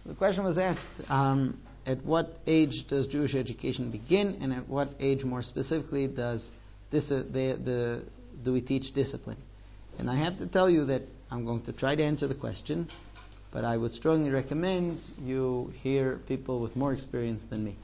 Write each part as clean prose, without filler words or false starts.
The question was asked, at what age does Jewish education begin, and at what age, more specifically, do we teach discipline? And I have to tell you that I'm going to try to answer the question, but I would strongly recommend you hear people with more experience than me.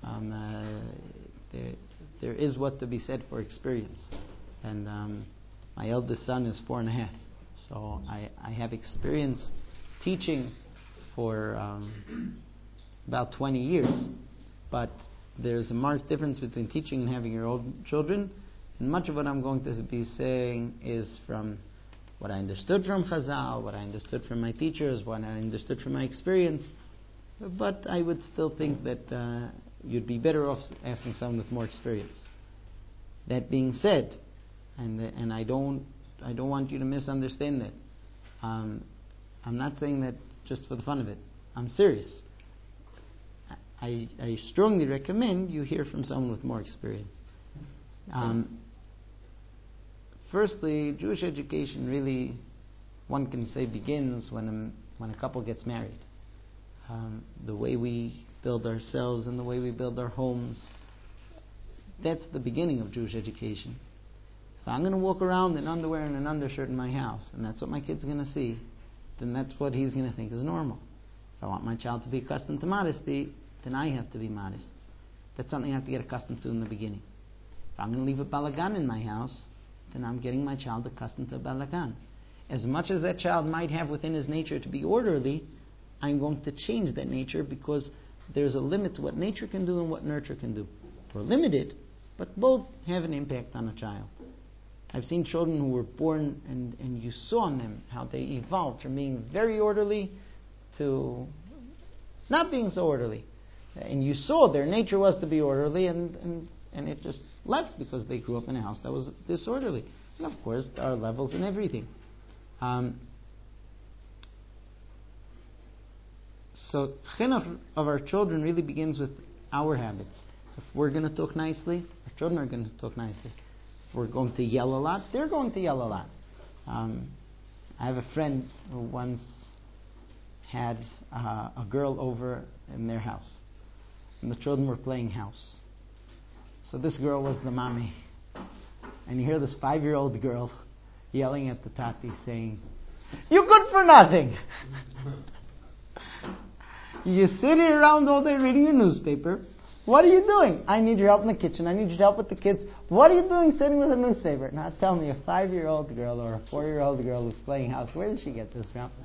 There is what to be said for experience. And my eldest son is 4.5. So I have experience teaching for about 20 years. But there's a marked difference between teaching and having your own children. And much of what I'm going to be saying is from what I understood from Chazal, what I understood from my teachers, what I understood from my experience. But I would still think that you'd be better off asking someone with more experience. That being said, and I don't want you to misunderstand that. I'm not saying that just for the fun of it. I'm serious. I strongly recommend you hear from someone with more experience. Firstly, Jewish education really, one can say, begins when a couple gets married. The way we build ourselves and the way we build our homes, that's the beginning of Jewish education. If I'm going to walk around in underwear and an undershirt in my house, and that's what my kid's going to see, then that's what he's going to think is normal. If I want my child to be accustomed to modesty, then I have to be modest. That's something I have to get accustomed to in the beginning. If I'm going to leave a balagan in my house, then I'm getting my child accustomed to a balagan. As much as that child might have within his nature to be orderly, I'm going to change that nature because there's a limit to what nature can do and what nurture can do. We're limited, but both have an impact on a child. I've seen children who were born and you saw in them how they evolved from being very orderly to not being so orderly. And you saw their nature was to be orderly and it just left because they grew up in a house that was disorderly. And of course, there are levels in everything. So chinuch of our children really begins with our habits. If we're going to talk nicely, our children are going to talk nicely. If we're going to yell a lot, they're going to yell a lot. I have a friend who once had a girl over in their house. And the children were playing house. So this girl was the mommy. And you hear this 5-year-old girl yelling at the tati saying, "You're good for nothing. You sit here around all day reading your newspaper. What are you doing? I need your help in the kitchen. I need your help with the kids. What are you doing sitting with a newspaper?" Now tell me, a 5-year-old girl or a 4-year-old girl who's playing house, where did she get this from?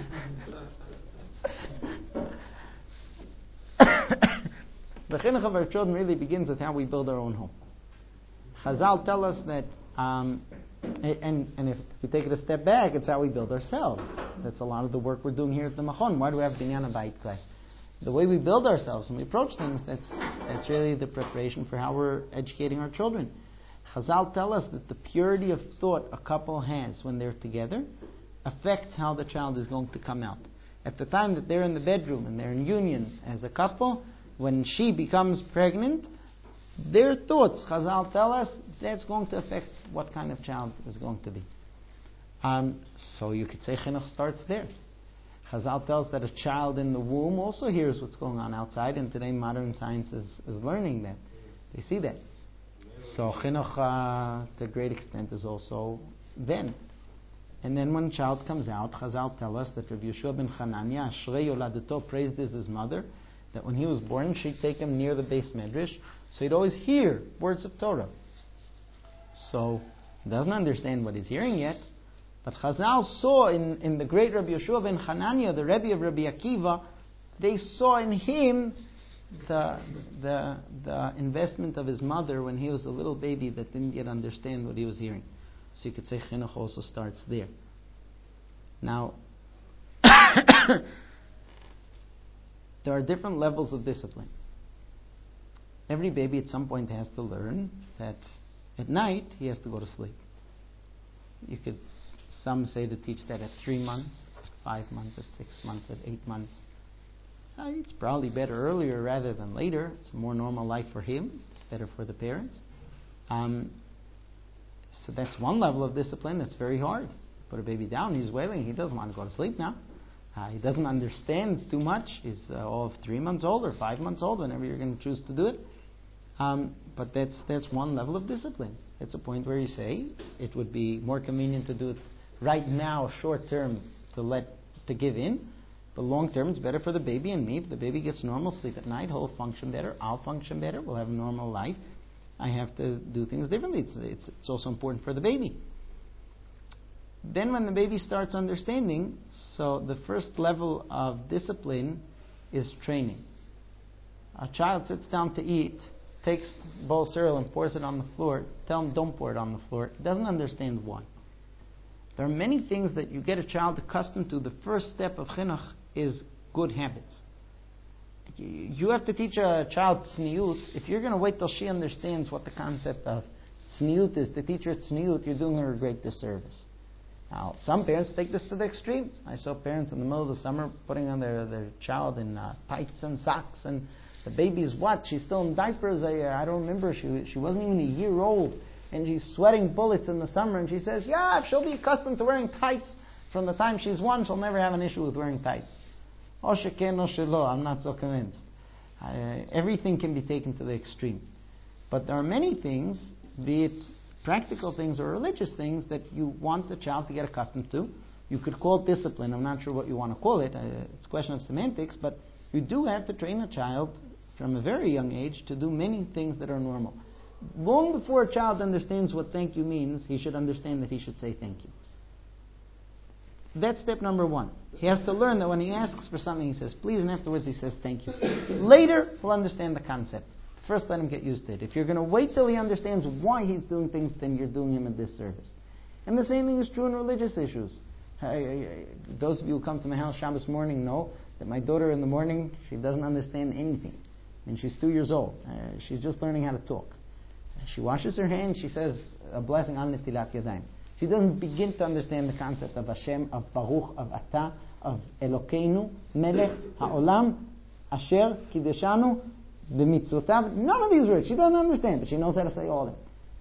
The chinuch of our children really begins with how we build our own home. Chazal tell us that, and if we take it a step back, it's how we build ourselves. That's a lot of the work we're doing here at the Machon. Why do we have Binyan Bayit class? The way we build ourselves and we approach things, that's really the preparation for how we're educating our children. Chazal tell us that the purity of thought a couple has when they're together affects how the child is going to come out. At the time that they're in the bedroom and they're in union as a couple, when she becomes pregnant, their thoughts, Chazal tell us, that's going to affect what kind of child is going to be. So you could say chinuch starts there. Chazal tells that a child in the womb also hears what's going on outside, and today modern science is learning that. They see that. So chinuch, to a great extent, is also then. And then when a child comes out, Chazal tell us that Rabbi Yeshua ben Chananya, Ashrei Yoladeto, praised his mother, that when he was born, she'd take him near the base medrash, so he'd always hear words of Torah. So he doesn't understand what he's hearing yet, but Chazal saw in the great Rabbi Yeshua ben Chananya, the Rebbe of Rabbi Akiva, they saw in him the investment of his mother when he was a little baby that didn't yet understand what he was hearing. So you could say chinuch also starts there. Now, there are different levels of discipline. Every baby at some point has to learn that at night he has to go to sleep. Some say to teach that at 3 months, at 5 months, at 6 months, at 8 months. It's probably better earlier rather than later. It's a more normal life for him. It's better for the parents. So that's one level of discipline that's very hard. Put a baby down, he's wailing, he doesn't want to go to sleep now. He doesn't understand too much. He's all of 3 months old or 5 months old, whenever you're going to choose to do it. But that's one level of discipline. It's a point where you say it would be more convenient to do it right now, short term, to give in. But long term, it's better for the baby and me. If the baby gets normal sleep at night, he'll function better. I'll function better. We'll have a normal life. I have to do things differently. It's also important for the baby. Then when the baby starts understanding, so the first level of discipline is training. A child sits down to eat, takes a bowl of cereal and pours it on the floor. Tell him don't pour it on the floor. He doesn't understand why. There are many things that you get a child accustomed to. The first step of chinuch is good habits. You have to teach a child tzniut. If you're going to wait till she understands what the concept of tzniut is, to teach her tzniut, you're doing her a great disservice. Now, some parents take this to the extreme. I saw parents in the middle of the summer putting on their child in tights and socks, and the baby's what? She's still in diapers. I don't remember. She wasn't even a year old, and she's sweating bullets in the summer, and she says, yeah, if she'll be accustomed to wearing tights from the time she's 1, she'll never have an issue with wearing tights. O sheken o shelo, I'm not so convinced. Everything can be taken to the extreme. But there are many things, be it practical things or religious things, that you want the child to get accustomed to. You could call it discipline. I'm not sure what you want to call it. It's a question of semantics, but you do have to train a child from a very young age to do many things that are normal. Long before a child understands what thank you means, he should understand that he should say thank you. That's step number 1. He has to learn that when he asks for something, he says please, and afterwards he says thank you. Later, he'll understand the concept. First, let him get used to it. If you're going to wait till he understands why he's doing things, then you're doing him a disservice. And the same thing is true in religious issues. Those of you who come to my house Shabbos morning know that my daughter in the morning, she doesn't understand anything. And she's 2 years old. She's just learning how to talk. She washes her hands, she says a blessing on Netilat Yadayim. She doesn't begin to understand the concept of Hashem, of Baruch, of Atah, of Elokeinu, Melech, Ha'olam, Asher, Kideshanu, B'mitzvotav. None of these words. She doesn't understand, but she knows how to say all of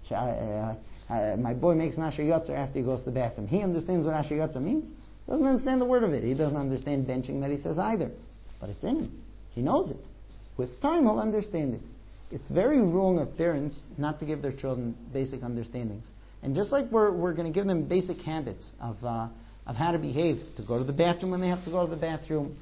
them. My boy makes an Asher Yotzer after he goes to the bathroom. He understands what Asher Yotzer means. Doesn't understand the word of it. He doesn't understand benching that he says either. But it's in him. He knows it. With time, he'll understand it. It's very wrong of parents not to give their children basic understandings. And just like we're going to give them basic habits of how to behave, to go to the bathroom when they have to go to the bathroom,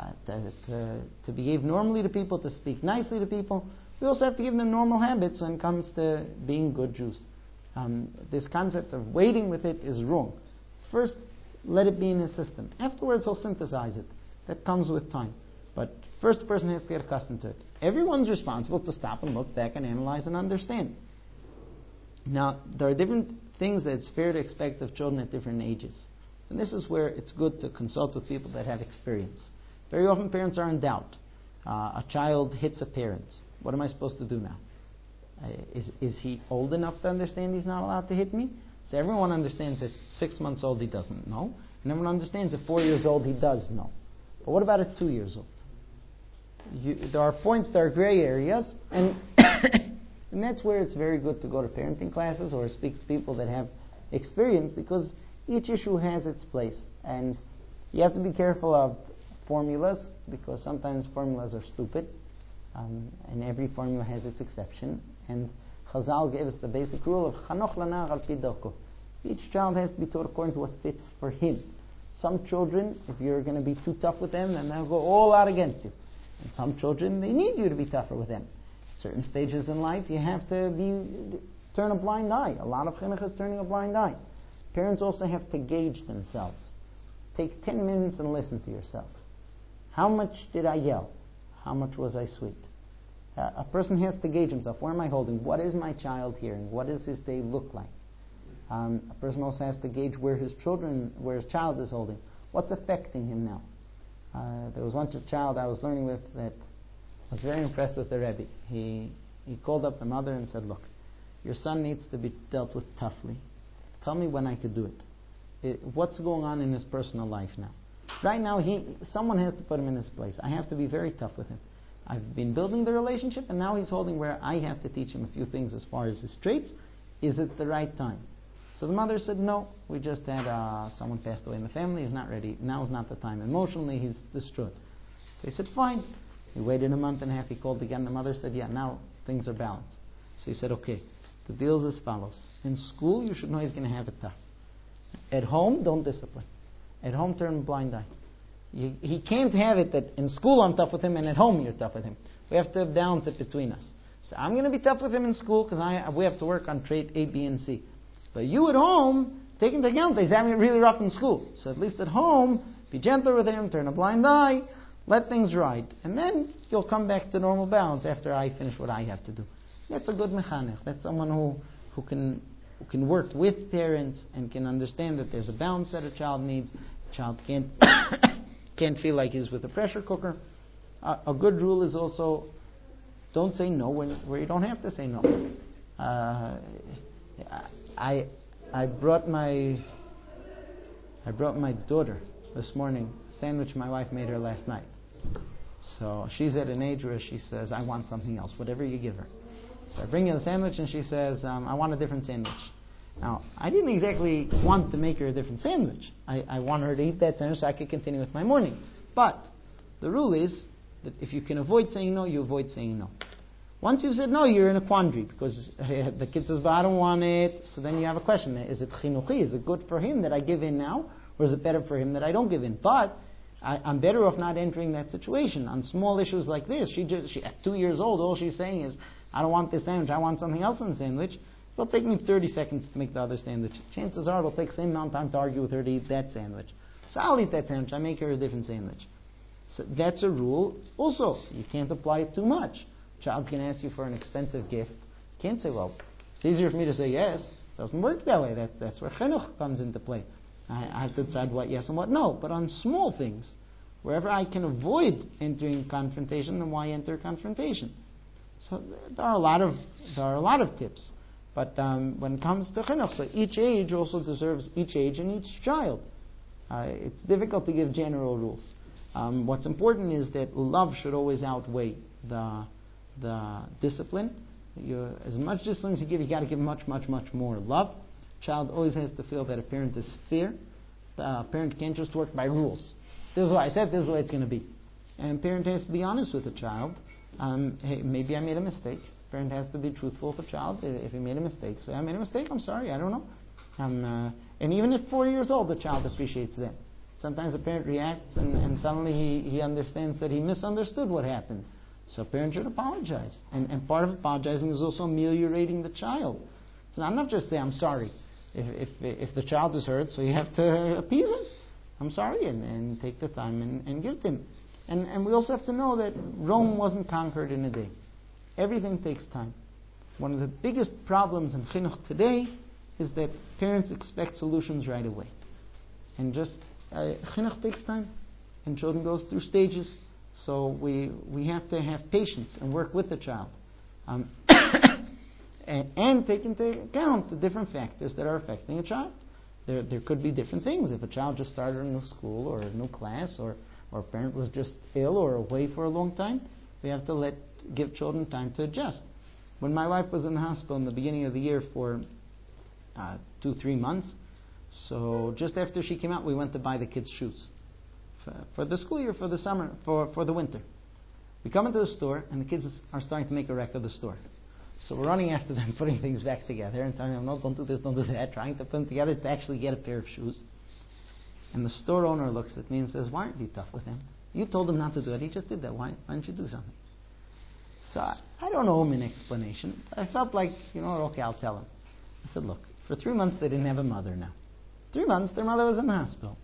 to behave normally to people, to speak nicely to people, we also have to give them normal habits when it comes to being good Jews. This concept of waiting with it is wrong. First, let it be in his system. Afterwards, he'll synthesize it. That comes with time. But first, the person has to get accustomed to it. Everyone's responsible to stop and look back and analyze and understand. Now, there are different things that it's fair to expect of children at different ages. And this is where it's good to consult with people that have experience. Very often parents are in doubt. A child hits a parent. What am I supposed to do now? Is he old enough to understand he's not allowed to hit me? So everyone understands at 6 months old he doesn't know. And everyone understands at 4 years old he does know. But what about at 2 years old? There are points, there are gray areas, and and that's where it's very good to go to parenting classes or speak to people that have experience, because each issue has its place. And you have to be careful of formulas, because sometimes formulas are stupid, and every formula has its exception. And Chazal gave us the basic rule of Chanoch Lanar al Pi Darko. Each child has to be taught according to what fits for him. Some children, if you're going to be too tough with them, then they'll go all out against you. And some children, they need you to be tougher with them. Certain stages in life, you have to turn a blind eye. A lot of chinuch is turning a blind eye. Parents also have to gauge themselves. Take 10 minutes and listen to yourself. How much did I yell? How much was I sweet? A person has to gauge himself. Where am I holding? What is my child hearing? What does his day look like? A person also has to gauge where his child is holding. What's affecting him now? There was once a child I was learning with that was very impressed with the Rebbe. He called up the mother and said, look, your son needs to be dealt with toughly. Tell me when I could do it. What's going on in his personal life now? Right now, someone has to put him in his place. I have to be very tough with him. I've been building the relationship, and now he's holding where I have to teach him a few things as far as his traits. Is it the right time? So the mother said, no, we just had someone passed away in the family. He's not ready. Now is not the time. Emotionally, he's distraught. So he said, fine. He waited a month and a half. He called again. The mother said, yeah, now things are balanced. So he said, okay, the deal is as follows. In school, you should know he's going to have it tough. At home, don't discipline. At home, turn a blind eye. He can't have it that in school I'm tough with him and at home you're tough with him. We have to balance it between us. So I'm going to be tough with him in school because we have to work on trait A, B, and C. But you at home, take into account that he's having it really rough in school. So at least at home, be gentler with him, turn a blind eye, let things ride. And then you'll come back to normal balance after I finish what I have to do. That's a good mechanech. That's someone who can work with parents and can understand that there's a balance that a child needs. A child can't feel like he's with a pressure cooker. A good rule is also don't say no where you don't have to say no. I brought my daughter this morning a sandwich my wife made her last night. So she's at an age where she says, I want something else, whatever you give her. So I bring her the sandwich and she says, I want a different sandwich. Now, I didn't exactly want to make her a different sandwich. I want her to eat that sandwich so I could continue with my morning. But the rule is that if you can avoid saying no, you avoid saying no. Once you've said no, you're in a quandary because the kid says, but I don't want it. So then you have a question. Is it chinuchi? Is it good for him that I give in now? Or is it better for him that I don't give in? But I'm better off not entering that situation. On small issues like this, she at 2 years old, all she's saying is, I don't want this sandwich, I want something else in the sandwich. It'll take me 30 seconds to make the other sandwich. Chances are it'll take the same amount of time to argue with her to eat that sandwich. So I'll eat that sandwich, I make her a different sandwich. So that's a rule. Also, you can't apply it too much. Child's going to ask you for an expensive gift. You can't say, well, it's easier for me to say yes. It doesn't work that way. That's where chinuch comes into play. I have to decide what yes and what no. But on small things, wherever I can avoid entering confrontation, then why enter confrontation? So there are a lot of tips. But when it comes to chinuch, so each age also deserves each age and each child. It's difficult to give general rules. What's important is that love should always outweigh the discipline. As much discipline as you give, you got to give much, much, much more love. Child always has to feel that a parent is fair. A parent can't just work by rules. This is what I said, this is the way it's going to be. And a parent has to be honest with the child. Hey, maybe I made a mistake. Parent has to be truthful with the child. If he made a mistake, say, I made a mistake, I'm sorry, I don't know. And even at 4 years old, the child appreciates that. Sometimes a parent reacts and suddenly he understands that he misunderstood what happened. So a parent should apologize. And part of apologizing is also ameliorating the child. So I'm not just saying, I'm sorry. If the child is hurt, so you have to appease him. I'm sorry, and take the time and give him. And we also have to know that Rome wasn't conquered in a day. Everything takes time. One of the biggest problems in chinuch today is that parents expect solutions right away. And just chinuch takes time, and children go through stages. So we have to have patience and work with the child, and take into account the different factors that are affecting a child. There could be different things. If a child just started a new school or a new class, or a parent was just ill or away for a long time, we have to give children time to adjust. When my wife was in the hospital in the beginning of the year for 2-3 months, so just after she came out, we went to buy the kids' shoes for the school year, for the summer, for the winter. We come into the store, and the kids are starting to make a wreck of the store. So we're running after them, putting things back together, and telling them, no, don't do this, don't do that, trying to put them together to actually get a pair of shoes. And the store owner looks at me and says, why aren't you tough with him? You told him not to do it. He just did that. Why didn't you do something? So I don't owe him an explanation. I felt like, okay, I'll tell him. I said, look, for 3 months they didn't have a mother now. 3 months, their mother was in the hospital.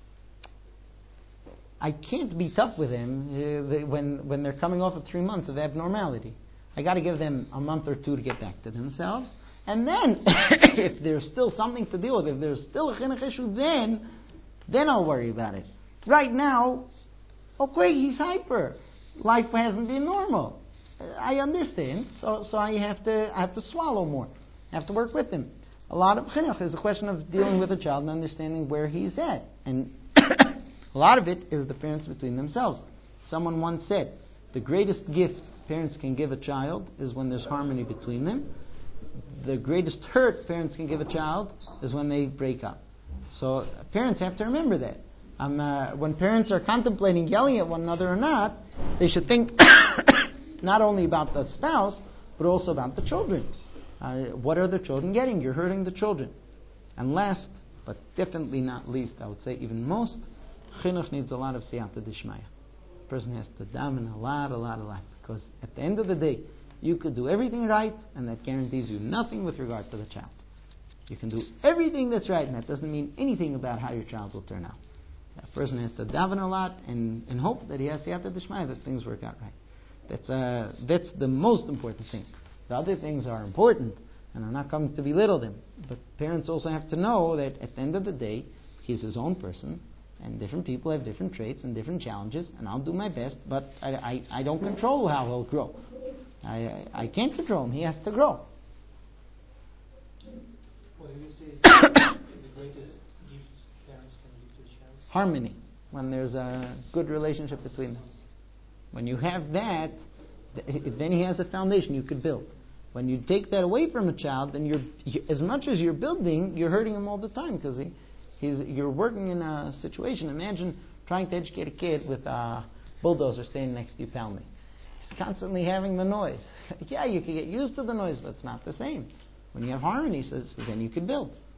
I can't be tough with him when they're coming off of 3 months of abnormality. I got to give them a month or two to get back to themselves. And then, if there's still something to deal with, if there's still a chinuch issue, then I'll worry about it. Right now, okay, he's hyper. Life hasn't been normal. I understand. So I have to swallow more. I have to work with him. A lot of chinuch is a question of dealing with a child and understanding where he's at. And a lot of it is the parents between themselves. Someone once said, the greatest gift parents can give a child is when there's harmony between them. the greatest hurt parents can give a child is when they break up. So parents have to remember that. When parents are contemplating yelling at one another or not, they should think not only about the spouse, but also about the children. What are the children getting? You're hurting the children. And last, but definitely not least, I would say even most, chinuch needs a lot of siyata dishmaya. A person has to daven a lot. Because at the end of the day, you could do everything right, and that guarantees you nothing with regard to the child. You can do everything that's right, and that doesn't mean anything about how your child will turn out. That person has to daven a lot and hope that he has siyata dishmaya, that things work out right. That's the most important thing. The other things are important, and I'm not coming to belittle them. But parents also have to know that at the end of the day, he's his own person, and different people have different traits and different challenges, and I'll do my best, but I don't control how he'll grow. I can't control him. He has to grow. What do you say is the greatest gift parents can give to a child? Harmony. When there's a good relationship between them. When you have that, then he has a foundation you could build. When you take that away from a child, then as much as you're building, you're hurting him all the time because you're working in a situation. Imagine trying to educate a kid with a bulldozer standing next to you pounding. He's constantly having the noise. Yeah, you can get used to the noise, but it's not the same. When you have harmony, then you can build.